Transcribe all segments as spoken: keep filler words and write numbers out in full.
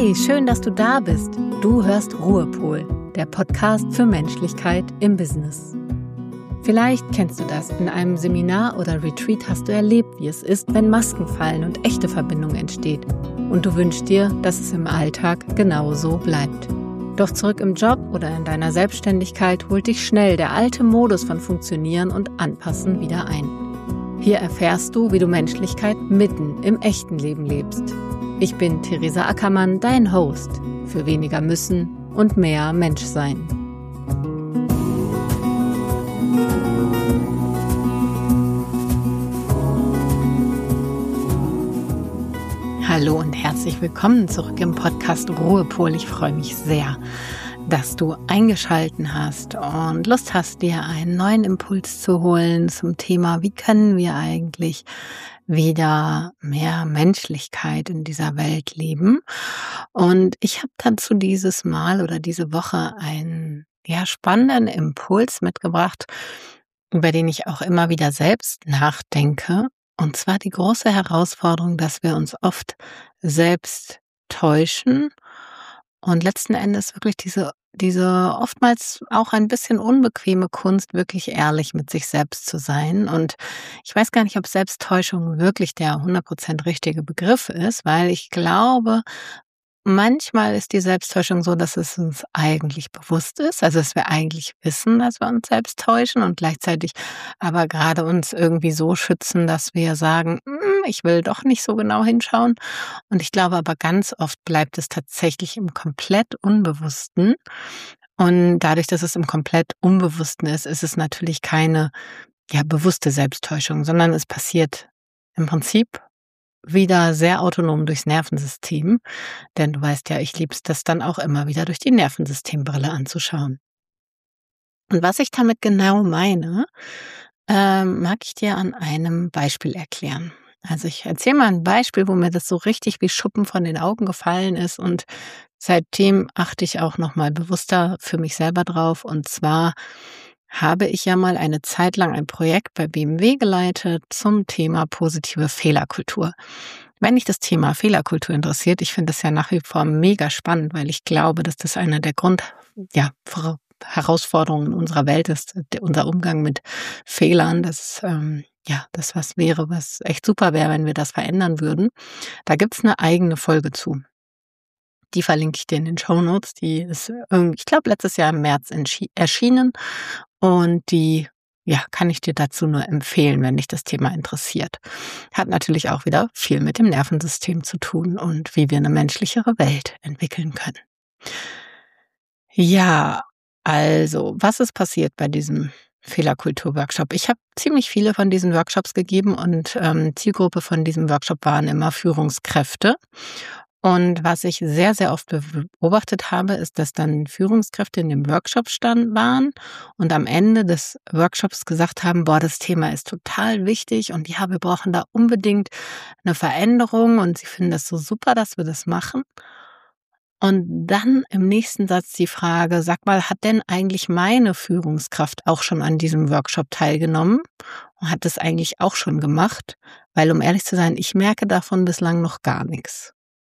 Hey, schön, dass du da bist. Du hörst Ruhepol, der Podcast für Menschlichkeit im Business. Vielleicht kennst du das. In einem Seminar oder Retreat hast du erlebt, wie es ist, wenn Masken fallen und echte Verbindung entsteht. Und du wünschst dir, dass es im Alltag genauso bleibt. Doch zurück im Job oder in deiner Selbstständigkeit holt dich schnell der alte Modus von Funktionieren und Anpassen wieder ein. Hier erfährst du, wie du Menschlichkeit mitten im echten Leben lebst. Ich bin Theresa Ackermann, dein Host für weniger müssen und mehr Menschsein. Hallo und herzlich willkommen zurück im Podcast Ruhepol. Ich freue mich sehr, dass du eingeschaltet hast und Lust hast, dir einen neuen Impuls zu holen zum Thema, wie können wir eigentlich wieder mehr Menschlichkeit in dieser Welt leben. Und ich habe dazu dieses Mal oder diese Woche einen ja, spannenden Impuls mitgebracht, über den ich auch immer wieder selbst nachdenke. Und zwar die große Herausforderung, dass wir uns oft selbst täuschen und letzten Endes wirklich diese, diese oftmals auch ein bisschen unbequeme Kunst, wirklich ehrlich mit sich selbst zu sein. Und ich weiß gar nicht, ob Selbsttäuschung wirklich der hundert Prozent richtige Begriff ist, weil ich glaube, manchmal ist die Selbsttäuschung so, dass es uns eigentlich bewusst ist, also dass wir eigentlich wissen, dass wir uns selbst täuschen und gleichzeitig aber gerade uns irgendwie so schützen, dass wir sagen, "Mm, ich will doch nicht so genau hinschauen." Und ich glaube aber ganz oft bleibt es tatsächlich im komplett Unbewussten. Und dadurch, dass es im komplett Unbewussten ist, ist es natürlich keine ja, bewusste Selbsttäuschung, sondern es passiert im Prinzip wieder sehr autonom durchs Nervensystem, denn du weißt ja, ich liebe es, das dann auch immer wieder durch die Nervensystembrille anzuschauen. Und was ich damit genau meine, ähm, mag ich dir an einem Beispiel erklären. Also ich erzähle mal ein Beispiel, wo mir das so richtig wie Schuppen von den Augen gefallen ist und seitdem achte ich auch noch mal bewusster für mich selber drauf. Und zwar habe ich ja mal eine Zeit lang ein Projekt bei B M W geleitet zum Thema positive Fehlerkultur. Wenn dich das Thema Fehlerkultur interessiert, ich finde das ja nach wie vor mega spannend, weil ich glaube, dass das eine der Grund, ja, Vor- Herausforderungen unserer Welt ist, der, unser Umgang mit Fehlern. Das ähm, ja, das was wäre, was echt super wäre, wenn wir das verändern würden. Da gibt's eine eigene Folge zu. Die verlinke ich dir in den Shownotes. Die ist, ähm, ich glaube, letztes Jahr im März entschi- erschienen. Und die, ja, kann ich dir dazu nur empfehlen, wenn dich das Thema interessiert. Hat natürlich auch wieder viel mit dem Nervensystem zu tun und wie wir eine menschlichere Welt entwickeln können. Ja, also, was ist passiert bei diesem Fehlerkultur-Workshop? Ich habe ziemlich viele von diesen Workshops gegeben und ähm, Zielgruppe von diesem Workshop waren immer Führungskräfte. Und was ich sehr, sehr oft beobachtet habe, ist, dass dann Führungskräfte in dem Workshop stand waren und am Ende des Workshops gesagt haben, boah, das Thema ist total wichtig und ja, wir brauchen da unbedingt eine Veränderung und sie finden das so super, dass wir das machen. Und dann im nächsten Satz die Frage, sag mal, hat denn eigentlich meine Führungskraft auch schon an diesem Workshop teilgenommen und hat das eigentlich auch schon gemacht? Weil, um ehrlich zu sein, ich merke davon bislang noch gar nichts.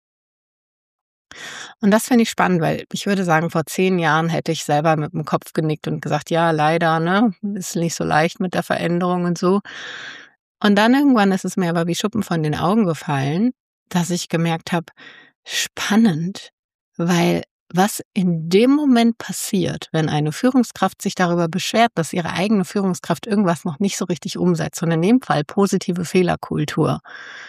Und das finde ich spannend, weil ich würde sagen, vor zehn Jahren hätte ich selber mit dem Kopf genickt und gesagt, ja, leider, ne, ist nicht so leicht mit der Veränderung und so. Und dann irgendwann ist es mir aber wie Schuppen von den Augen gefallen, dass ich gemerkt habe, spannend, weil was in dem Moment passiert, wenn eine Führungskraft sich darüber beschwert, dass ihre eigene Führungskraft irgendwas noch nicht so richtig umsetzt, und in dem Fall positive Fehlerkultur,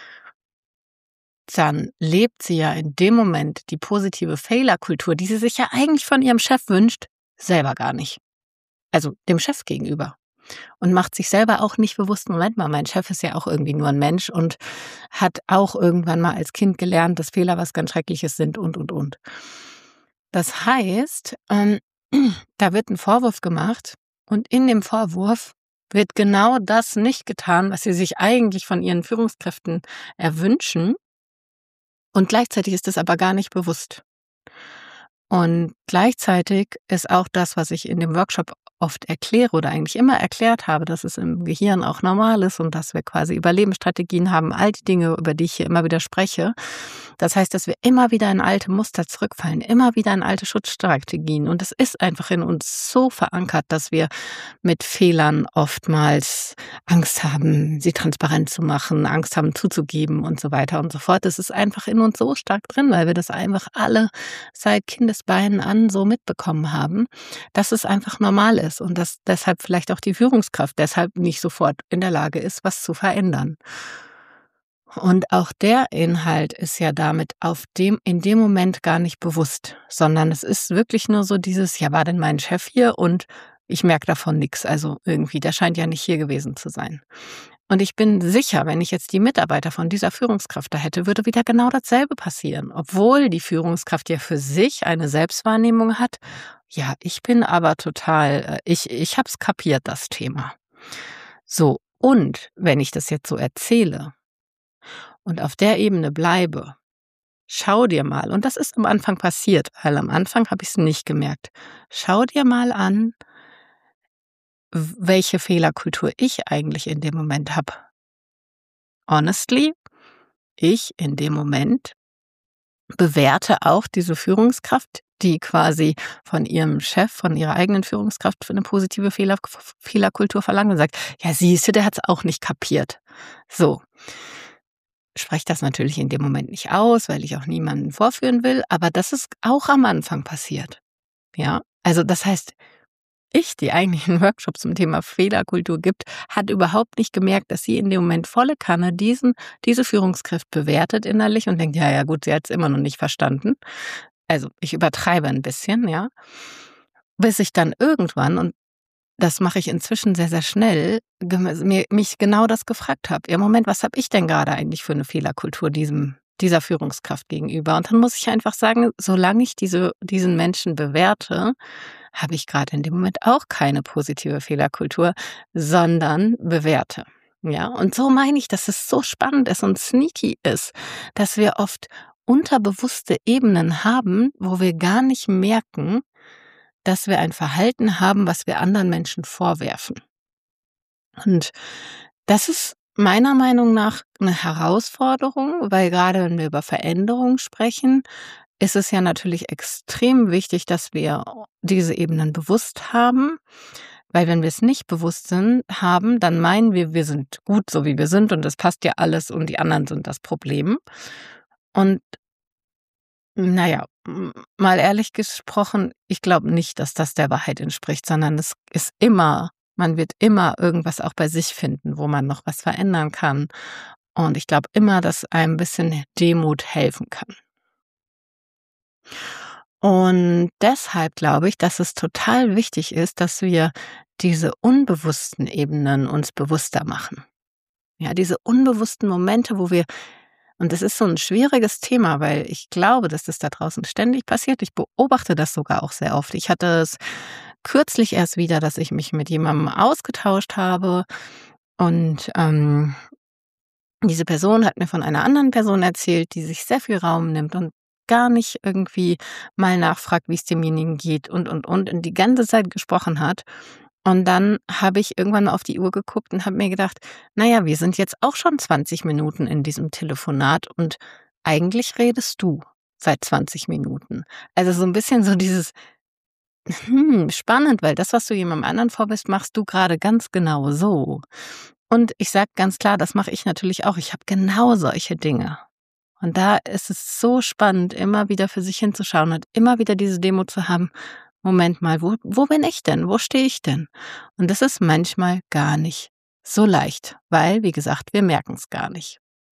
dann lebt sie ja in dem Moment die positive Fehlerkultur, die sie sich ja eigentlich von ihrem Chef wünscht, selber gar nicht. Also dem Chef gegenüber. Und macht sich selber auch nicht bewusst, Moment mal, mein Chef ist ja auch irgendwie nur ein Mensch und hat auch irgendwann mal als Kind gelernt, dass Fehler was ganz Schreckliches sind und, und, und. Das heißt, ähm, da wird ein Vorwurf gemacht und in dem Vorwurf wird genau das nicht getan, was sie sich eigentlich von ihren Führungskräften erwünschen. Und gleichzeitig ist es aber gar nicht bewusst. Und gleichzeitig ist auch das, was ich in dem Workshop oft erkläre oder eigentlich immer erklärt habe, dass es im Gehirn auch normal ist und dass wir quasi Überlebensstrategien haben, all die Dinge, über die ich hier immer wieder spreche. Das heißt, dass wir immer wieder in alte Muster zurückfallen, immer wieder in alte Schutzstrategien. Und es ist einfach in uns so verankert, dass wir mit Fehlern oftmals Angst haben, sie transparent zu machen, Angst haben zuzugeben und so weiter und so fort. Es ist einfach in uns so stark drin, weil wir das einfach alle seit Kindesbeinen an so mitbekommen haben, dass es einfach normal ist und dass deshalb vielleicht auch die Führungskraft deshalb nicht sofort in der Lage ist, was zu verändern. Und auch der Inhalt ist ja damit auf dem, in dem Moment gar nicht bewusst, sondern es ist wirklich nur so dieses, ja, war denn mein Chef hier und ich merke davon nichts. Also irgendwie, der scheint ja nicht hier gewesen zu sein. Und ich bin sicher, wenn ich jetzt die Mitarbeiter von dieser Führungskraft da hätte, würde wieder genau dasselbe passieren. Obwohl die Führungskraft ja für sich eine Selbstwahrnehmung hat. Ja, ich bin aber total, ich, ich habe es kapiert, das Thema. So, und wenn ich das jetzt so erzähle, und auf der Ebene bleibe, schau dir mal, und das ist am Anfang passiert, weil am Anfang habe ich es nicht gemerkt, schau dir mal an, welche Fehlerkultur ich eigentlich in dem Moment habe. Honestly, ich in dem Moment bewerte auch diese Führungskraft, die quasi von ihrem Chef, von ihrer eigenen Führungskraft für eine positive Fehler, Fehlerkultur verlangt und sagt, ja siehst du, der hat es auch nicht kapiert. So. Spreche das natürlich in dem Moment nicht aus, weil ich auch niemanden vorführen will, aber das ist auch am Anfang passiert. Ja, also das heißt, ich, die eigentlich einen Workshop zum Thema Fehlerkultur gibt, hat überhaupt nicht gemerkt, dass sie in dem Moment volle Kanne diesen, diese Führungskraft bewertet innerlich und denkt, ja, ja gut, sie hat es immer noch nicht verstanden. Also ich übertreibe ein bisschen, ja, bis ich dann irgendwann, und das mache ich inzwischen sehr, sehr schnell, mir, mich genau das gefragt habe. Ja, Moment, was habe ich denn gerade eigentlich für eine Fehlerkultur diesem, dieser Führungskraft gegenüber? Und dann muss ich einfach sagen, solange ich diese, diesen Menschen bewerte, habe ich gerade in dem Moment auch keine positive Fehlerkultur, sondern bewerte. Ja, und so meine ich, dass es so spannend ist und sneaky ist, dass wir oft unterbewusste Ebenen haben, wo wir gar nicht merken, dass wir ein Verhalten haben, was wir anderen Menschen vorwerfen. Und das ist meiner Meinung nach eine Herausforderung, weil gerade wenn wir über Veränderung sprechen, ist es ja natürlich extrem wichtig, dass wir diese Ebenen bewusst haben, weil wenn wir es nicht bewusst sind, haben, dann meinen wir, wir sind gut, so wie wir sind und es passt ja alles und die anderen sind das Problem. Und naja, mal ehrlich gesprochen, ich glaube nicht, dass das der Wahrheit entspricht, sondern es ist immer, man wird immer irgendwas auch bei sich finden, wo man noch was verändern kann. Und ich glaube immer, dass einem ein bisschen Demut helfen kann. Und deshalb glaube ich, dass es total wichtig ist, dass wir diese unbewussten Ebenen uns bewusster machen. Ja, diese unbewussten Momente, wo wir, und das ist so ein schwieriges Thema, weil ich glaube, dass das da draußen ständig passiert. Ich beobachte das sogar auch sehr oft. Ich hatte es kürzlich erst wieder, dass ich mich mit jemandem ausgetauscht habe und ähm, diese Person hat mir von einer anderen Person erzählt, die sich sehr viel Raum nimmt und gar nicht irgendwie mal nachfragt, wie es demjenigen geht und, und, und, und die ganze Zeit gesprochen hat. Und dann habe ich irgendwann mal auf die Uhr geguckt und habe mir gedacht, naja, wir sind jetzt auch schon zwanzig Minuten in diesem Telefonat und eigentlich redest du seit zwanzig Minuten. Also so ein bisschen so dieses, hm, spannend, weil das, was du jemandem anderen vorwirfst, machst du gerade ganz genau so. Und ich sage ganz klar, das mache ich natürlich auch. Ich habe genau solche Dinge. Und da ist es so spannend, immer wieder für sich hinzuschauen und immer wieder diese Demo zu haben, Moment mal, wo, wo bin ich denn? Wo stehe ich denn? Und das ist manchmal gar nicht so leicht, weil, wie gesagt, wir merken es gar nicht.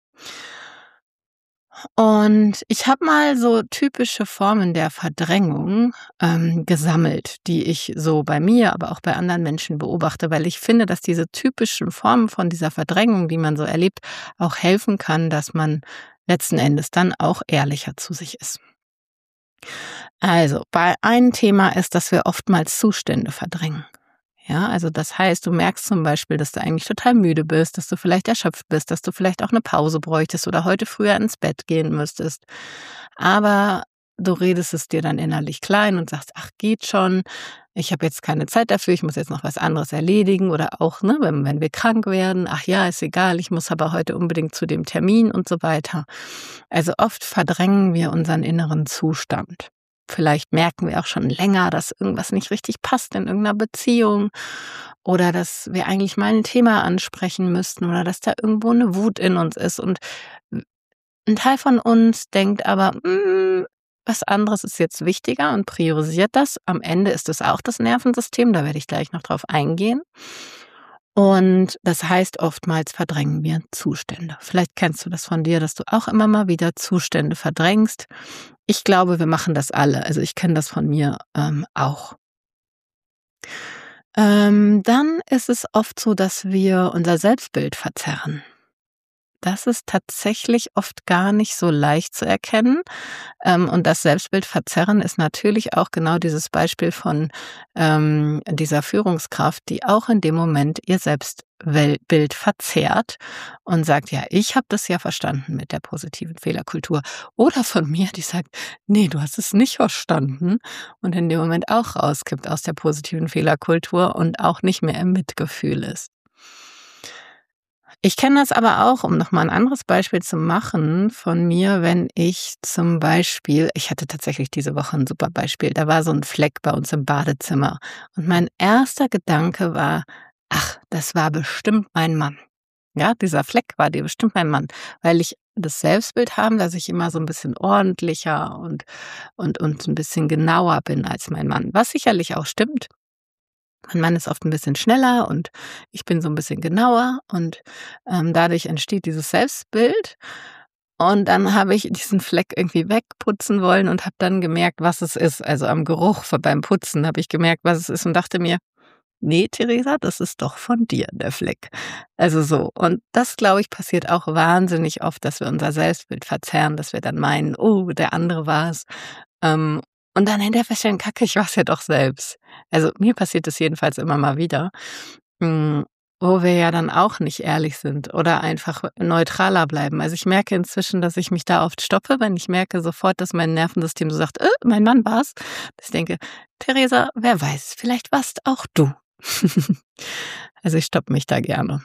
Und ich habe mal so typische Formen der Verdrängung ähm, gesammelt, die ich so bei mir, aber auch bei anderen Menschen beobachte, weil ich finde, dass diese typischen Formen von dieser Verdrängung, die man so erlebt, auch helfen kann, dass man letzten Endes dann auch ehrlicher zu sich ist. Also, bei einem Thema ist, dass wir oftmals Zustände verdrängen. Ja, also das heißt, du merkst zum Beispiel, dass du eigentlich total müde bist, dass du vielleicht erschöpft bist, dass du vielleicht auch eine Pause bräuchtest oder heute früher ins Bett gehen müsstest. Aber du redest es dir dann innerlich klein und sagst, ach, geht schon, ich habe jetzt keine Zeit dafür, ich muss jetzt noch was anderes erledigen oder auch, ne, wenn, wenn wir krank werden, ach ja, ist egal, ich muss aber heute unbedingt zu dem Termin und so weiter. Also oft verdrängen wir unseren inneren Zustand. Vielleicht merken wir auch schon länger, dass irgendwas nicht richtig passt in irgendeiner Beziehung oder dass wir eigentlich mal ein Thema ansprechen müssten oder dass da irgendwo eine Wut in uns ist. Und ein Teil von uns denkt aber, "Mm, was anderes ist jetzt wichtiger" und priorisiert das. Am Ende ist es auch das Nervensystem, da werde ich gleich noch drauf eingehen. Und das heißt, oftmals verdrängen wir Zustände. Vielleicht kennst du das von dir, dass du auch immer mal wieder Zustände verdrängst. Ich glaube, wir machen das alle. Also ich kenne das von mir ähm, auch. Ähm, dann ist es oft so, dass wir unser Selbstbild verzerren. Das ist tatsächlich oft gar nicht so leicht zu erkennen. Ähm, und das Selbstbild verzerren ist natürlich auch genau dieses Beispiel von ähm, dieser Führungskraft, die auch in dem Moment ihr Selbstbild verzerrt und sagt, ja, ich habe das ja verstanden mit der positiven Fehlerkultur. Oder von mir, die sagt, nee, du hast es nicht verstanden und in dem Moment auch rauskippt aus der positiven Fehlerkultur und auch nicht mehr im Mitgefühl ist. Ich kenne das aber auch, um noch mal ein anderes Beispiel zu machen von mir, wenn ich zum Beispiel ich hatte tatsächlich diese Woche ein super Beispiel. Da war so ein Fleck bei uns im Badezimmer und mein erster Gedanke war: „Ach, das war bestimmt mein Mann." Ja, dieser Fleck war dir bestimmt mein Mann, weil ich das Selbstbild habe, dass ich immer so ein bisschen ordentlicher und und und ein bisschen genauer bin als mein Mann, was sicherlich auch stimmt. Mein Mann ist oft ein bisschen schneller und ich bin so ein bisschen genauer und, ähm, dadurch entsteht dieses Selbstbild. Und dann habe ich diesen Fleck irgendwie wegputzen wollen und habe dann gemerkt, was es ist. Also, am Geruch v beim Putzen habe ich gemerkt, was es ist und dachte mir: „Ne, Theresa, das ist doch von dir, der Fleck." Also, so. Und das, glaube ich, passiert auch wahnsinnig oft, dass wir unser Selbstbild verzerren, dass wir dann meinen: „Oh, der andere war's." Ähm, und dann hinterher feststellen: „Kacke, ich war's ja doch selbst." Also, mir passiert das jedenfalls immer mal wieder, hm, wo wir ja dann auch nicht ehrlich sind oder einfach neutraler bleiben. Also, ich merke inzwischen, dass ich mich da oft stoppe, wenn ich merke sofort, dass mein Nervensystem so sagt: „Äh, mein Mann war's." Dass ich denke: „Theresa, wer weiß, vielleicht warst auch du." Also, ich stoppe mich da gerne.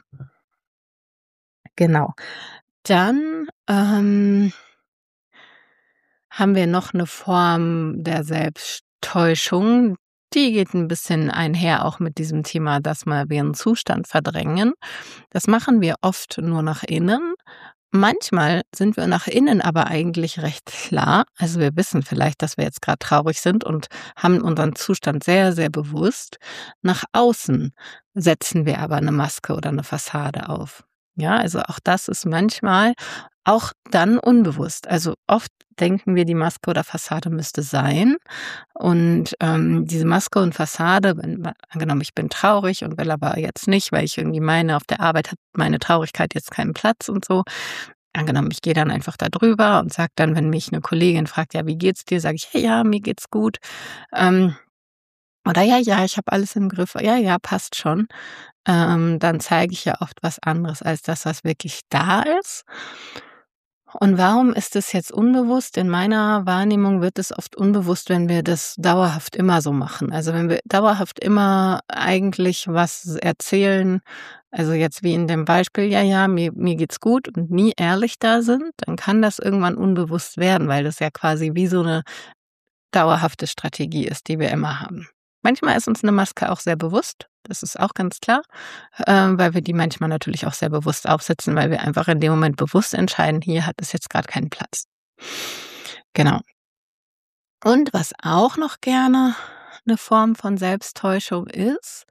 Genau. Dann, ähm haben wir noch eine Form der Selbsttäuschung. Die geht ein bisschen einher auch mit diesem Thema, dass mal wir 'n Zustand verdrängen. Das machen wir oft nur nach innen. Manchmal sind wir nach innen aber eigentlich recht klar. Also, wir wissen vielleicht, dass wir jetzt gerade traurig sind und haben unseren Zustand sehr, sehr bewusst. Nach außen setzen wir aber eine Maske oder eine Fassade auf. Ja, also auch das ist manchmal auch dann unbewusst. Also, oft denken wir, die Maske oder Fassade müsste sein. Und, ähm, diese Maske und Fassade, wenn ma angenommen, ich bin traurig und will aber jetzt nicht, weil ich irgendwie meine, auf der Arbeit hat meine Traurigkeit jetzt keinen Platz und so. Angenommen, ich gehe dann einfach da drüber und sage dann, wenn mich eine Kollegin fragt: „Ja, wie geht's dir?" Sage ich: „Ja, ja, mir geht's gut." Ähm, oder: „Ja, ja, ich habe alles im Griff." „Ja, ja, passt schon." Ähm, dann zeige ich ja oft was anderes als das, was wirklich da ist. Und warum ist es jetzt unbewusst? In meiner Wahrnehmung wird es oft unbewusst, wenn wir das dauerhaft immer so machen. Also, wenn wir dauerhaft immer eigentlich was erzählen, also jetzt wie in dem Beispiel: „Ja, ja, mir mir geht's gut" und nie ehrlich da sind, dann kann das irgendwann unbewusst werden, weil das ja quasi wie so 'ne dauerhafte Strategie ist, die wir immer haben. Manchmal ist uns 'ne Maske auch sehr bewusst, das ist auch ganz klar, ähm, weil wir die manchmal natürlich auch sehr bewusst aufsetzen, weil wir einfach in dem Moment bewusst entscheiden: „Hier hat es jetzt grad keinen Platz." Genau. Und was auch noch gerne 'ne Form von Selbsttäuschung ist,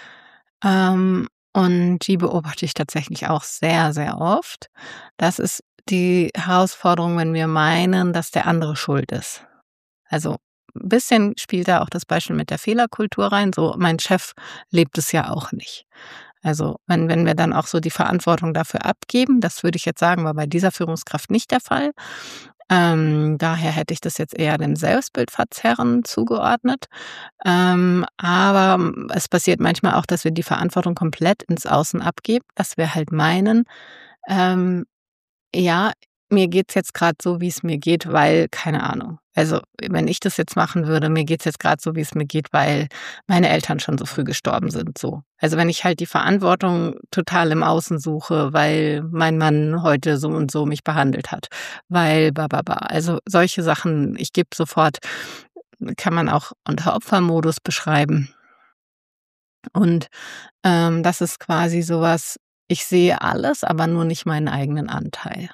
ähm, und die beobachte ich tatsächlich auch sehr, sehr oft, das ist die Herausforderung, wenn wir meinen, dass der andere schuld ist. Also, 'n bisschen spielt da auch das Beispiel mit der Fehlerkultur rein. So, mein Chef lebt es ja auch nicht. Also, wenn wenn wir dann auch so die Verantwortung dafür abgeben, das würde ich jetzt sagen, war bei dieser Führungskraft nicht der Fall. Ähm, daher hätte ich das jetzt eher dem Selbstbildverzerren zugeordnet. Ähm, aber mm, es passiert manchmal auch, dass wir die Verantwortung komplett ins Außen abgeben, dass wir halt meinen, ähm ja, mir geht's jetzt grad so, wie's mir geht, weil keine Ahnung. Also, wenn ich das jetzt machen würde, mir geht's jetzt gerade so, wie es mir geht, weil meine Eltern schon so früh gestorben sind, so. Also, wenn ich halt die Verantwortung total im Außen suche, weil mein Mann heute so und so mich behandelt hat, weil ba ba ba. Also, solche Sachen, ich gebe sofort kann man auch unter Opfermodus beschreiben. Und, ähm, das ist quasi so was, ich sehe alles, aber nur nicht meinen eigenen Anteil.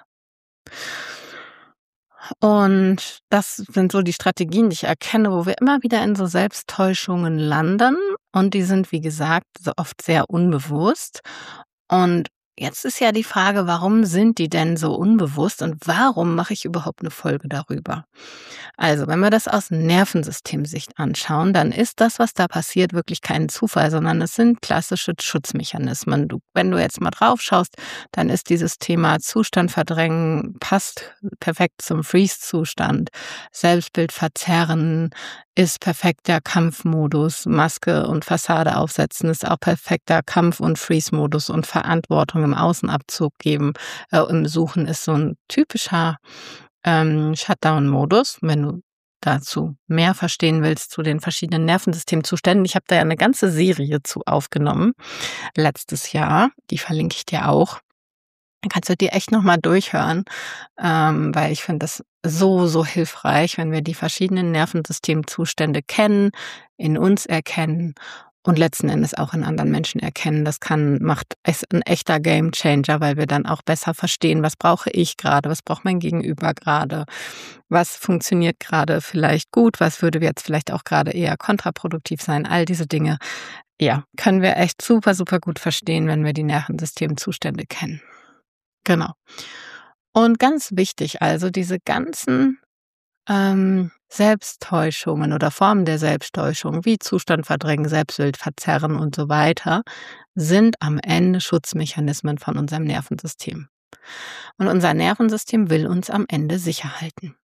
Und das sind so die Strategien, die ich erkenne, wo wir immer wieder in so Selbsttäuschungen landen. Und die sind, wie gesagt, so oft sehr unbewusst. Und jetzt ist ja die Frage, warum sind die denn so unbewusst und warum mache ich überhaupt eine Folge darüber? Also, wenn wir das aus Nervensystemsicht anschauen, dann ist das, was da passiert, wirklich kein Zufall, sondern es sind klassische Schutzmechanismen. Du, wenn du jetzt mal drauf schaust, dann ist dieses Thema Zustand verdrängen, passt perfekt zum Freeze-Zustand. Selbstbild verzerren ist perfekter Kampfmodus. Maske und Fassade aufsetzen ist auch perfekter Kampf- und Freeze-Modus. Und Verantwortung im Außenabzug geben, äh, im Suchen ist so ein typischer ähm, Shutdown-Modus, wenn du dazu mehr verstehen willst zu den verschiedenen Nervensystemzuständen. Ich habe da ja eine ganze Serie zu aufgenommen, letztes Jahr. Die verlinke ich dir auch. Dann kannst du dir echt noch mal durchhören, ähm, weil ich finde das so, so hilfreich, wenn wir die verschiedenen Nervensystemzustände kennen, in uns erkennen und letzten Endes auch in anderen Menschen erkennen. Das kann macht ist 'n echter Gamechanger, weil wir dann auch besser verstehen, was brauche ich gerade, was braucht mein Gegenüber gerade, was funktioniert gerade vielleicht gut, was würde jetzt vielleicht auch gerade eher kontraproduktiv sein. All diese Dinge, ja, können wir echt super, super gut verstehen, wenn wir die Nervensystemzustände kennen. Genau. Und ganz wichtig, also diese ganzen ähm, Selbsttäuschungen oder Formen der Selbsttäuschung, wie Zustand verdrängen, Selbstbild verzerren und so weiter, sind am Ende Schutzmechanismen von unserem Nervensystem. Und unser Nervensystem will uns am Ende sicher halten.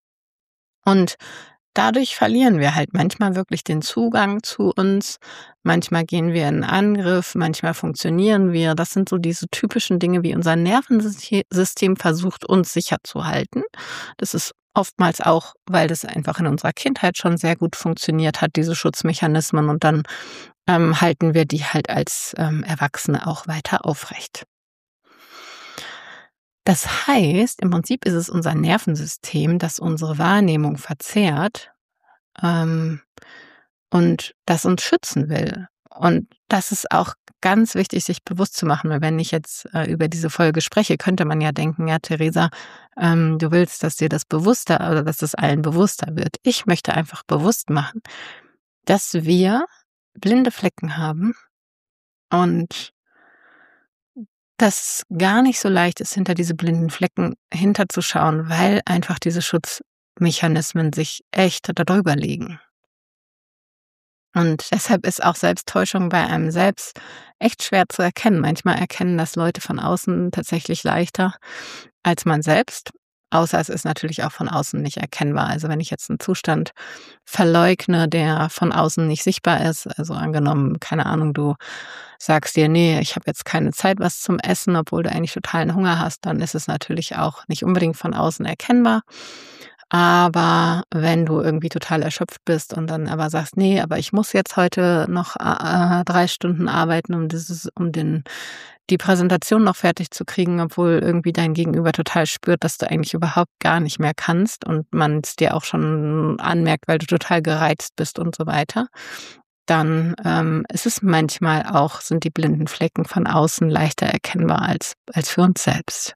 Und dadurch verlieren wir halt manchmal wirklich den Zugang zu uns. Manchmal gehen wir in Angriff, manchmal funktionieren wir. Das sind so diese typischen Dinge, wie unser Nervensystem versucht, uns sicher zu halten. Das ist oftmals auch, weil das einfach in unserer Kindheit schon sehr gut funktioniert hat, diese Schutzmechanismen. Und dann ähm, halten wir die halt als ähm, Erwachsene auch weiter aufrecht. Das heißt, im Prinzip ist es unser Nervensystem, das unsere Wahrnehmung verzerrt, ähm, und das uns schützen will. Und das ist auch ganz wichtig, sich bewusst zu machen, weil wenn ich jetzt äh, über diese Folge spreche, könnte man ja denken, ja, Theresa, ähm, du willst, dass dir das bewusster oder dass das allen bewusster wird. Ich möchte einfach bewusst machen, dass wir blinde Flecken haben und dass gar nicht so leicht ist, hinter diese blinden Flecken hinterzuschauen, weil einfach diese Schutzmechanismen sich echt darüber legen. Und deshalb ist auch Selbsttäuschung bei einem selbst echt schwer zu erkennen. Manchmal erkennen das Leute von außen tatsächlich leichter als man selbst, außer es ist natürlich auch von außen nicht erkennbar. Also wenn ich jetzt einen Zustand verleugne, der von außen nicht sichtbar ist, also angenommen, keine Ahnung, du sagst dir, nee, ich habe jetzt keine Zeit, was zum Essen, obwohl du eigentlich totalen Hunger hast, dann ist es natürlich auch nicht unbedingt von außen erkennbar. Aber wenn du irgendwie total erschöpft bist und dann aber sagst: „Nee, aber ich muss jetzt heute noch, äh, drei Stunden arbeiten, um dieses um den die Präsentation noch fertig zu kriegen“, obwohl irgendwie dein Gegenüber total spürt, dass du eigentlich überhaupt gar nicht mehr kannst und man es dir auch schon anmerkt, weil du total gereizt bist und so weiter, dann, ähm, ist es manchmal auch sind die blinden Flecken von außen leichter erkennbar als als für uns selbst.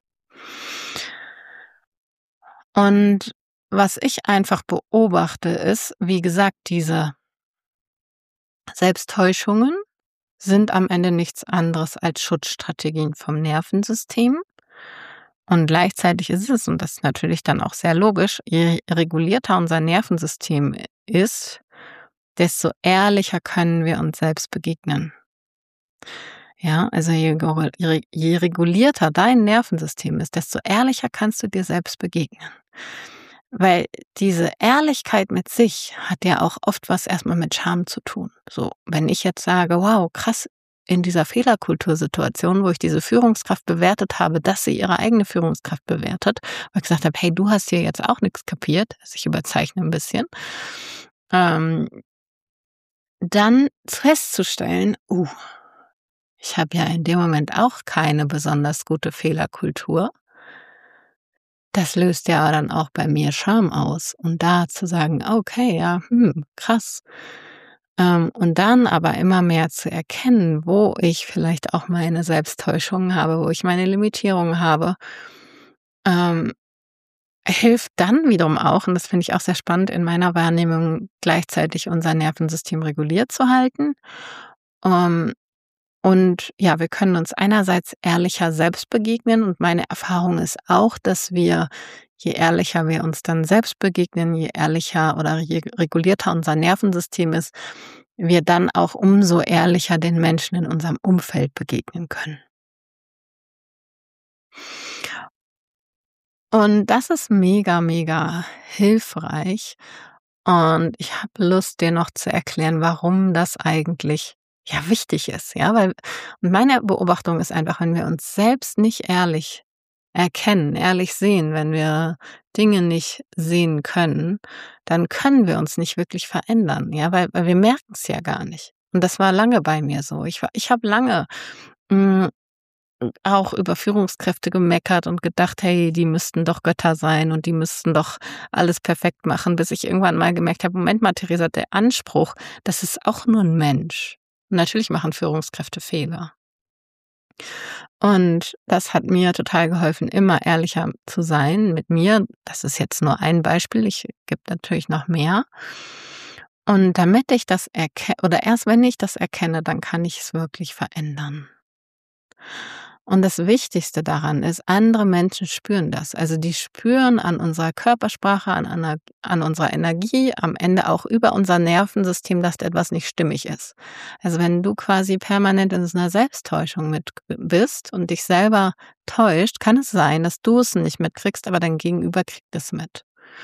Und was ich einfach beobachte, ist, wie gesagt, diese Selbsttäuschungen sind am Ende nichts anderes als Schutzstrategien vom Nervensystem. Und gleichzeitig ist es, und das ist natürlich dann auch sehr logisch, je regulierter unser Nervensystem ist, desto ehrlicher können wir uns selbst begegnen. Ja, also je, je, je regulierter dein Nervensystem ist, desto ehrlicher kannst du dir selbst begegnen. Weil diese Ehrlichkeit mit sich hat ja auch oft was erstmal mit Scham zu tun. So, wenn ich jetzt sage, wow, krass, in dieser Fehlerkultursituation, wo ich diese Führungskraft bewertet habe, dass sie ihre eigene Führungskraft bewertet, weil ich gesagt habe, hey, du hast hier jetzt auch nichts kapiert, also ich überzeichne ein bisschen, ähm, dann festzustellen, uh, ich habe ja in dem Moment auch keine besonders gute Fehlerkultur. Das löst ja dann auch bei mir Scham aus. Und da zu sagen, okay, ja, hm, krass. Ähm, und dann aber immer mehr zu erkennen, wo ich vielleicht auch meine Selbsttäuschungen habe, wo ich meine Limitierungen habe, ähm, hilft dann wiederum auch, und das finde ich auch sehr spannend in meiner Wahrnehmung, gleichzeitig unser Nervensystem reguliert zu halten. Ähm, und ja, wir können uns einerseits ehrlicher selbst begegnen und meine Erfahrung ist auch, dass wir, je ehrlicher wir uns dann selbst begegnen, je ehrlicher oder je regulierter unser Nervensystem ist, wir dann auch umso ehrlicher den Menschen in unserem Umfeld begegnen können. Und das ist mega, mega hilfreich. Und ich habe Lust, dir noch zu erklären, warum das eigentlich ja wichtig ist, ja, weil und meine Beobachtung ist einfach, wenn wir uns selbst nicht ehrlich erkennen, ehrlich sehen, wenn wir Dinge nicht sehen können, dann können wir uns nicht wirklich verändern, ja, weil, weil wir merken es ja gar nicht. Und das war lange bei mir so. Ich war, ich habe lange mh, auch über Führungskräfte gemeckert und gedacht, hey, die müssten doch Götter sein und die müssten doch alles perfekt machen, bis ich irgendwann mal gemerkt habe, Moment mal, Theresa, der Anspruch, das ist auch nur ein Mensch. Und natürlich machen Führungskräfte Fehler. Und das hat mir total geholfen, immer ehrlicher zu sein mit mir. Das ist jetzt nur ein Beispiel, ich gibt natürlich noch mehr. Und damit ich das erkenne, oder erst wenn ich das erkenne, dann kann ich es wirklich verändern. Und das Wichtigste daran ist, andere Menschen spüren das. Also die spüren an unserer Körpersprache, an, einer, an unserer Energie, am Ende auch über unser Nervensystem, dass etwas nicht stimmig ist. Also wenn du quasi permanent in so einer Selbsttäuschung mit bist und dich selber täuscht, kann es sein, dass du es nicht mitkriegst, aber dein Gegenüber kriegt es mit.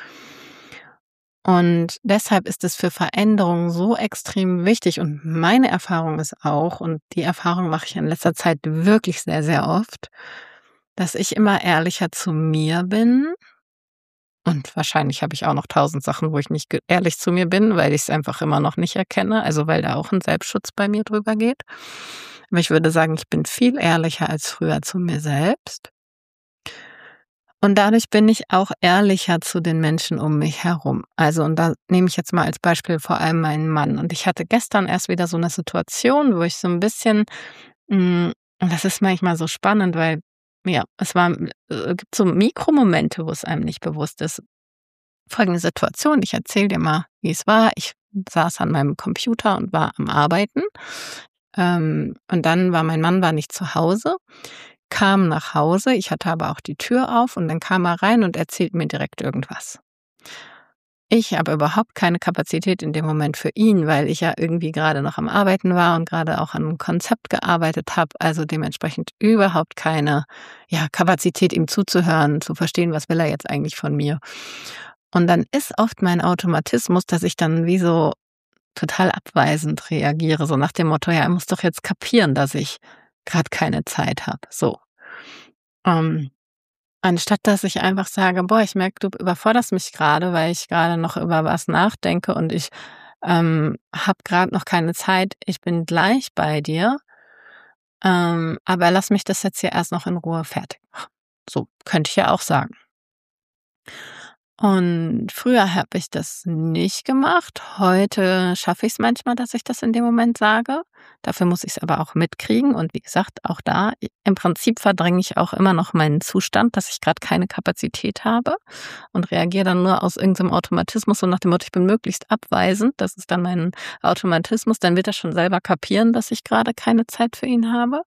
Und deshalb ist es für Veränderungen so extrem wichtig. Und meine Erfahrung ist auch, und die Erfahrung mache ich in letzter Zeit wirklich sehr, sehr oft, dass ich immer ehrlicher zu mir bin. Und wahrscheinlich habe ich auch noch tausend Sachen, wo ich nicht ge- ehrlich zu mir bin, weil ich es einfach immer noch nicht erkenne. Also weil da auch ein Selbstschutz bei mir drüber geht. Aber ich würde sagen, ich bin viel ehrlicher als früher zu mir selbst. Und dadurch bin ich auch ehrlicher zu den Menschen um mich herum. Also, und da nehme ich jetzt mal als Beispiel vor allem meinen Mann. Und ich hatte gestern erst wieder so eine Situation, wo ich so ein bisschen, mh, und das ist manchmal so spannend, weil, ja, es war, äh, gibt so Mikromomente, wo es einem nicht bewusst ist. Folgende Situation, ich erzähle dir mal, wie es war. Ich saß an meinem Computer und war am Arbeiten. Ähm, und dann war mein Mann war nicht zu Hause, kam nach Hause, ich hatte aber auch die Tür auf und dann kam er rein und erzählt mir direkt irgendwas. Ich habe überhaupt keine Kapazität in dem Moment für ihn, weil ich ja irgendwie gerade noch am Arbeiten war und gerade auch an einem Konzept gearbeitet habe, also dementsprechend überhaupt keine, ja, Kapazität, ihm zuzuhören, zu verstehen, was will er jetzt eigentlich von mir. Und dann ist oft mein Automatismus, dass ich dann wie so total abweisend reagiere, so nach dem Motto, ja, er muss doch jetzt kapieren, dass ich gerade keine Zeit habe. So. Ähm, Anstatt dass ich einfach sage, boah, ich merke, du überforderst mich gerade, weil ich gerade noch über was nachdenke und ich ähm, habe gerade noch keine Zeit. Ich bin gleich bei dir, ähm, aber lass mich das jetzt hier erst noch in Ruhe fertig machen. So könnte ich ja auch sagen. Und früher habe ich das nicht gemacht. Heute schaffe ich es manchmal, dass ich das in dem Moment sage. Dafür muss ich es aber auch mitkriegen. Und wie gesagt, auch da, im Prinzip verdränge ich auch immer noch meinen Zustand, dass ich gerade keine Kapazität habe und reagiere dann nur aus irgendeinem Automatismus, so nach dem Motto, ich bin möglichst abweisend. Das ist dann mein Automatismus. Dann wird er schon selber kapieren, dass ich gerade keine Zeit für ihn habe.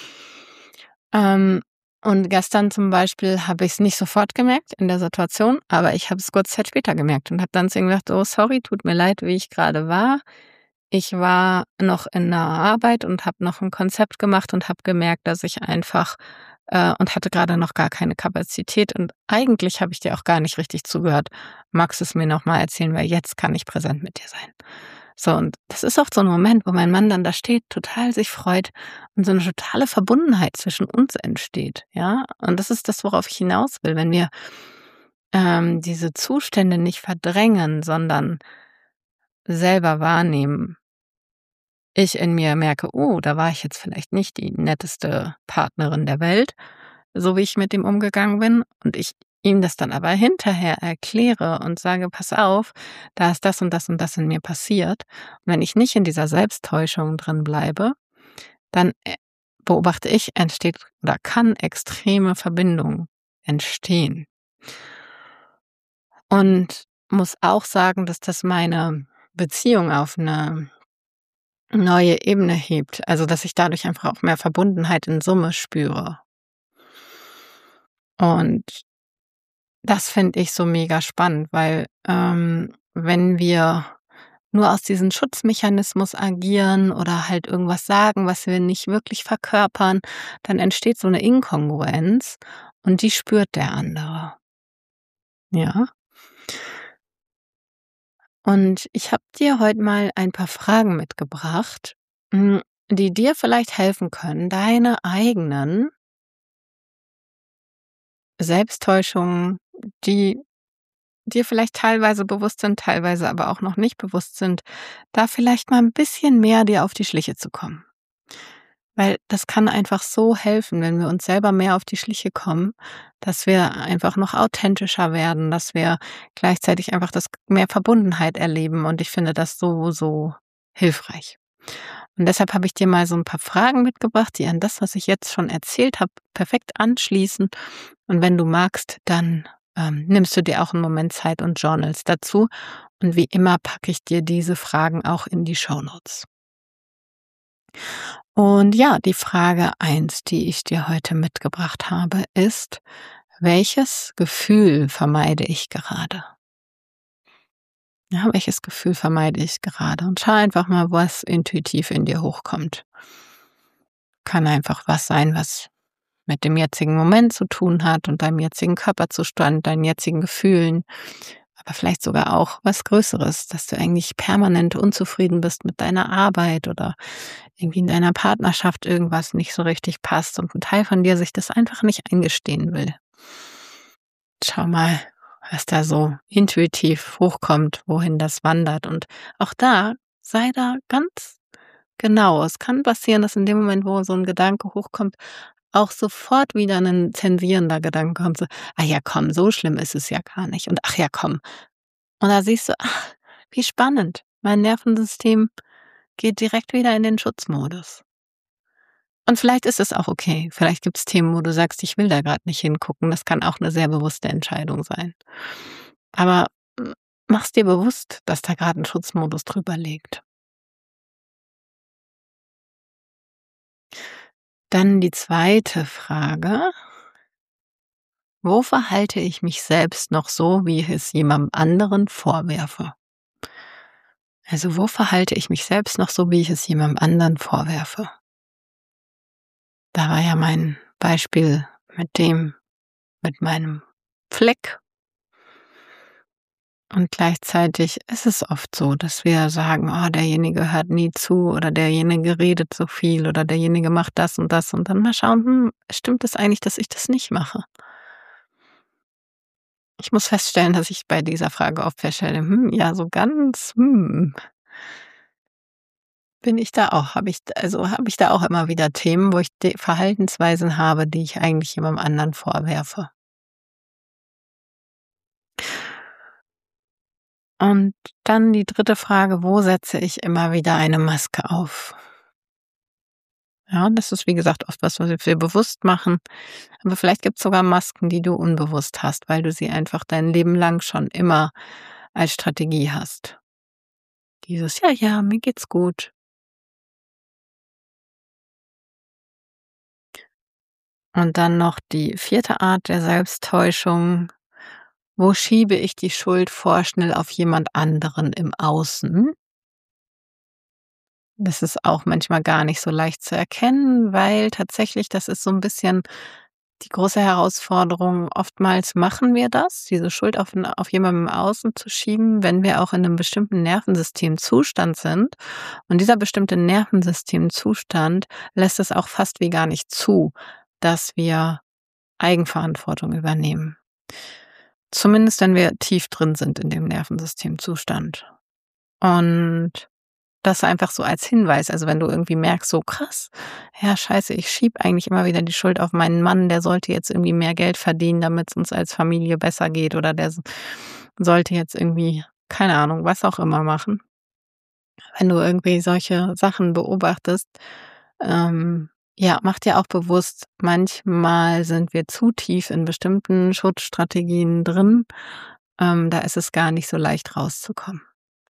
Ähm, und gestern zum Beispiel habe ich es nicht sofort gemerkt in der Situation, aber ich habe es kurze Zeit später gemerkt und habe dann zu ihm gesagt, oh sorry, tut mir leid, wie ich gerade war. Ich war noch in der Arbeit und habe noch ein Konzept gemacht und habe gemerkt, dass ich einfach äh, und hatte gerade noch gar keine Kapazität und eigentlich habe ich dir auch gar nicht richtig zugehört. Magst du es mir nochmal erzählen, weil jetzt kann ich präsent mit dir sein. So, und das ist oft so ein Moment, wo mein Mann dann da steht, total sich freut und so eine totale Verbundenheit zwischen uns entsteht, ja? Und das ist das, worauf ich hinaus will. Wenn wir, ähm, diese Zustände nicht verdrängen, sondern selber wahrnehmen. Ich in mir merke: „Oh, da war ich jetzt vielleicht nicht die netteste Partnerin der Welt, so wie ich mit ihm umgegangen bin." Und ich ihm das dann aber hinterher erkläre und sage: „Pass auf, da ist das und das und das in mir passiert." Und wenn ich nicht in dieser Selbsttäuschung drin bleibe, dann, äh, beobachte ich, entsteht oder kann extreme Verbindung entstehen. Und muss auch sagen, dass das meine Beziehung auf 'ne neue Ebene hebt. Also, dass ich dadurch einfach auch mehr Verbundenheit in Summe spüre. Und das finde ich so mega spannend, weil, ähm, wenn wir nur aus diesem Schutzmechanismus agieren oder halt irgendwas sagen, was wir nicht wirklich verkörpern, dann entsteht so eine Inkongruenz und die spürt der andere. Ja? Und ich habe dir heute mal ein paar Fragen mitgebracht, hm, die dir vielleicht helfen können, deine eigenen Selbsttäuschungen, die dir vielleicht teilweise bewusst sind, teilweise aber auch noch nicht bewusst sind, da vielleicht mal ein bisschen mehr dir auf die Schliche zu kommen. Weil das kann einfach so helfen, wenn wir uns selber mehr auf die Schliche kommen, dass wir einfach noch authentischer werden, dass wir gleichzeitig einfach das mehr Verbundenheit erleben und ich finde das so, so hilfreich. Und deshalb habe ich dir mal so ein paar Fragen mitgebracht, die an das, was ich jetzt schon erzählt habe, perfekt anschließen. Und wenn du magst, dann, ähm, nimmst du dir auch einen Moment Zeit und journalst dazu. Und wie immer packe ich dir diese Fragen auch in die Shownotes. Und ja, die Frage eins, die ich dir heute mitgebracht habe, ist: Welches Gefühl vermeide ich gerade? Ja, welches Gefühl vermeide ich gerade? Und schau einfach mal, was intuitiv in dir hochkommt. Kann einfach was sein, was mit dem jetzigen Moment zu tun hat und deinem jetzigen Körperzustand, deinen jetzigen Gefühlen, aber vielleicht sogar auch was Größeres, dass du eigentlich permanent unzufrieden bist mit deiner Arbeit oder irgendwie in deiner Partnerschaft irgendwas nicht so richtig passt und ein Teil von dir sich das einfach nicht eingestehen will. Schau mal, was da so intuitiv hochkommt, wohin das wandert. Und auch da, sei da ganz genau. Es kann passieren, dass in dem Moment, wo so ein Gedanke hochkommt, auch sofort wieder ein zensierender Gedanke kommt, so: „Ah ja, komm, so schlimm ist es ja gar nicht." Und: „Ach ja, komm." Und da siehst du: „Ach, wie spannend." Mein Nervensystem geht direkt wieder in den Schutzmodus. Und vielleicht ist es auch okay. Vielleicht gibt es Themen, wo du sagst: „Ich will da gerade nicht hingucken." Das kann auch eine sehr bewusste Entscheidung sein. Aber, hm, mach's dir bewusst, dass da gerade ein Schutzmodus drüber liegt. Dann die zweite Frage: Wo verhalte ich mich selbst noch so, wie ich es jemandem anderen vorwerfe? Also, wo verhalte ich mich selbst noch so, wie ich es jemandem anderen vorwerfe? Da war ja mein Beispiel mit dem mit meinem Fleck. Und gleichzeitig ist es oft so, dass wir sagen: „Oh, derjenige hört nie zu" oder „derjenige redet so viel" oder „derjenige macht das und das" und dann mal schauen: „Hm, stimmt es eigentlich, dass ich das nicht mache?" Ich muss feststellen, dass ich bei dieser Frage oft feststelle: „Hm, ja, so ganz, hm, bin ich da auch habe ich also, habe ich da auch immer wieder Themen, wo ich de Verhaltensweisen habe, die ich eigentlich jemandem anderen vorwerfe. Und dann die dritte Frage: Wo setze ich immer wieder eine Maske auf? Ja, das ist, wie gesagt, oft was, was wir bewusst machen. Aber vielleicht gibt's sogar Masken, die du unbewusst hast, weil du sie einfach dein Leben lang schon immer als Strategie hast. Dieses: „Ja, ja, mir geht's gut." Und dann noch die vierte Art der Selbsttäuschung: Wo schiebe ich die Schuld vorschnell auf jemand anderen im Außen? Das ist auch manchmal gar nicht so leicht zu erkennen, weil tatsächlich das ist so ein bisschen die große Herausforderung, oftmals machen wir das, diese Schuld auf, auf jemandem im Außen zu schieben, wenn wir auch in einem bestimmten Nervensystemzustand sind. Und dieser bestimmte Nervensystemzustand lässt es auch fast wie gar nicht zu, dass wir Eigenverantwortung übernehmen. Zumindest, wenn wir tief drin sind in dem Nervensystemzustand. Und das einfach so als Hinweis, also wenn du irgendwie merkst, so krass, ja scheiße, ich schieb eigentlich immer wieder die Schuld auf meinen Mann, der sollte jetzt irgendwie mehr Geld verdienen, damit es uns als Familie besser geht, oder der sollte jetzt irgendwie, keine Ahnung, was auch immer machen. Wenn du irgendwie solche Sachen beobachtest, ähm, ja, mach dir auch bewusst, manchmal sind wir zu tief in bestimmten Schutzstrategien drin, ähm, da ist es gar nicht so leicht rauszukommen.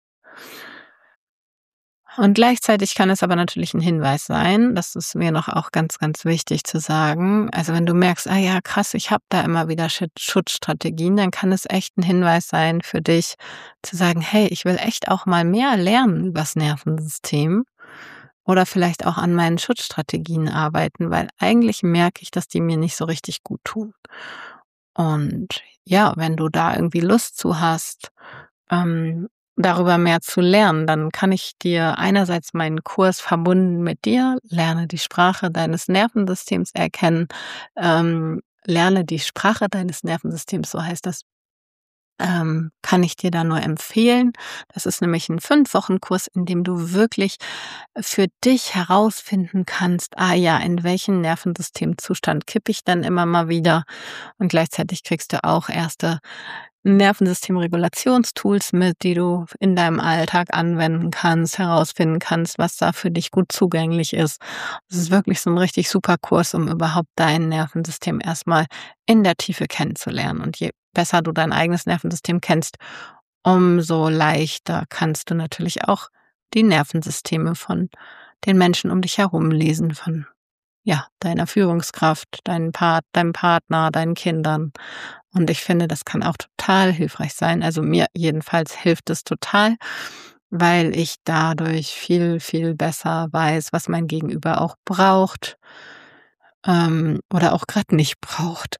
Und gleichzeitig kann es aber natürlich ein Hinweis sein, das ist mir noch auch ganz, ganz wichtig zu sagen. Also wenn du merkst, ah ja, krass, ich habe da immer wieder Schutzstrategien, dann kann es echt ein Hinweis sein für dich, zu sagen, hey, ich will echt auch mal mehr lernen übers Nervensystem oder vielleicht auch an meinen Schutzstrategien arbeiten, weil eigentlich merke ich, dass die mir nicht so richtig gut tun. Und ja, wenn du da irgendwie Lust zu hast, ähm, darüber mehr zu lernen, dann kann ich dir einerseits meinen Kurs Verbunden mit dir, lerne die Sprache deines Nervensystems erkennen, ähm, lerne die Sprache deines Nervensystems, so heißt das, ähm, kann ich dir da nur empfehlen. Das ist nämlich ein Fünf-Wochen-Kurs, in dem du wirklich für dich herausfinden kannst, ah ja, in welchen Nervensystemzustand kippe ich dann immer mal wieder, und gleichzeitig kriegst du auch erste Nervensystemregulationstools mit, die du in deinem Alltag anwenden kannst, herausfinden kannst, was da für dich gut zugänglich ist. Das ist wirklich so ein richtig super Kurs, um überhaupt dein Nervensystem erstmal in der Tiefe kennenzulernen. Und je besser du dein eigenes Nervensystem kennst, umso leichter kannst du natürlich auch die Nervensysteme von den Menschen um dich herum lesen, von ja, deiner Führungskraft, deinem Part, deinem Partner, deinen Kindern. Und ich finde, das kann auch total hilfreich sein. Also mir jedenfalls hilft es total, weil ich dadurch viel, viel besser weiß, was mein Gegenüber auch braucht, ähm, oder auch gerade nicht braucht.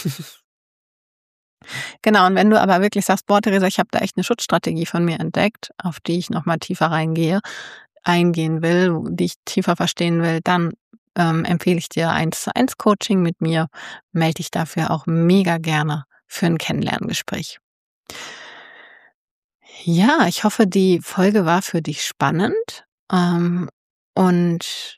Genau, und wenn du aber wirklich sagst, boah, Theresa, ich habe da echt eine Schutzstrategie von mir entdeckt, auf die ich nochmal tiefer reingehe, eingehen will, die ich tiefer verstehen will, dann ähm, empfehle ich dir eins zu eins Coaching mit mir. Melde dich dafür auch mega gerne für ein Kennenlerngespräch. Ja, ich hoffe, die Folge war für dich spannend. Ähm, und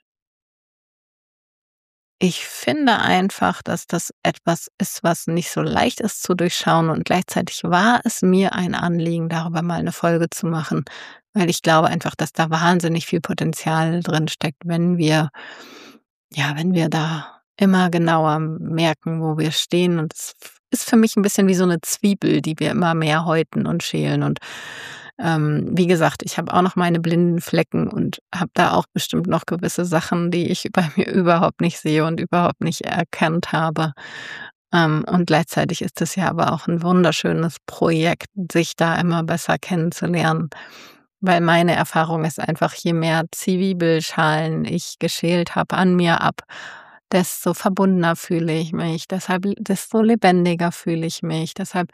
ich finde einfach, dass das etwas ist, was nicht so leicht ist zu durchschauen, und gleichzeitig war es mir ein Anliegen, darüber mal eine Folge zu machen, weil ich glaube einfach, dass da wahnsinnig viel Potenzial drin steckt, wenn wir, ja, wenn wir da immer genauer merken, wo wir stehen. Und es ist für mich ein bisschen wie so eine Zwiebel, die wir immer mehr häuten und schälen. Und ähm, wie gesagt, ich habe auch noch meine blinden Flecken und habe da auch bestimmt noch gewisse Sachen, die ich bei mir überhaupt nicht sehe und überhaupt nicht erkannt habe. Ähm, und gleichzeitig ist es ja aber auch ein wunderschönes Projekt, sich da immer besser kennenzulernen. Weil meine Erfahrung ist einfach, je mehr Zwiebelschalen ich geschält habe an mir ab, desto verbundener fühle ich mich, deshalb desto lebendiger fühle ich mich, deshalb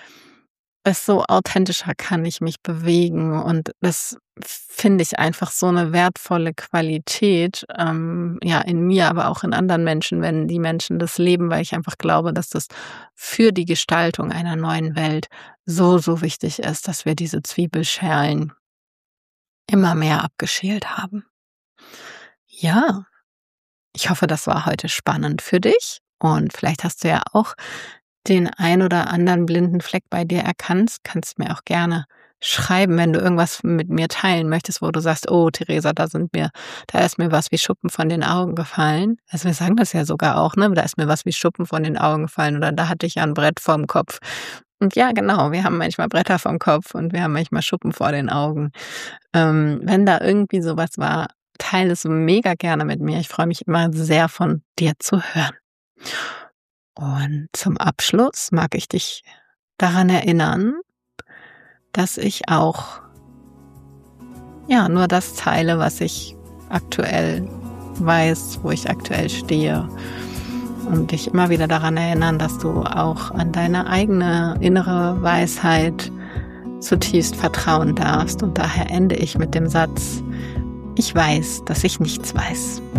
desto authentischer kann ich mich bewegen, und das finde ich einfach so eine wertvolle Qualität, ähm, ja, in mir, aber auch in anderen Menschen, wenn die Menschen das leben, weil ich einfach glaube, dass das für die Gestaltung einer neuen Welt so, so wichtig ist, dass wir diese Zwiebelschalen immer mehr abgeschält haben. Ja, ich hoffe, das war heute spannend für dich, und vielleicht hast du ja auch den ein oder anderen blinden Fleck bei dir erkannt. Kannst mir auch gerne schreiben, wenn du irgendwas mit mir teilen möchtest, wo du sagst, oh Theresa, da sind mir, da ist mir was wie Schuppen von den Augen gefallen. Also wir sagen das ja sogar auch, ne? Da ist mir was wie Schuppen von den Augen gefallen, oder da hatte ich ja ein Brett vorm Kopf. Und ja, genau, wir haben manchmal Bretter vom Kopf und wir haben manchmal Schuppen vor den Augen. Ähm, wenn da irgendwie sowas war, teile es mega gerne mit mir. Ich freue mich immer sehr, von dir zu hören. Und zum Abschluss mag ich dich daran erinnern, dass ich auch ja nur das teile, was ich aktuell weiß, wo ich aktuell stehe. und dich immer wieder daran erinnern, dass du auch an deine eigene innere Weisheit zutiefst vertrauen darfst. Und daher ende ich mit dem Satz: Ich weiß, dass ich nichts weiß.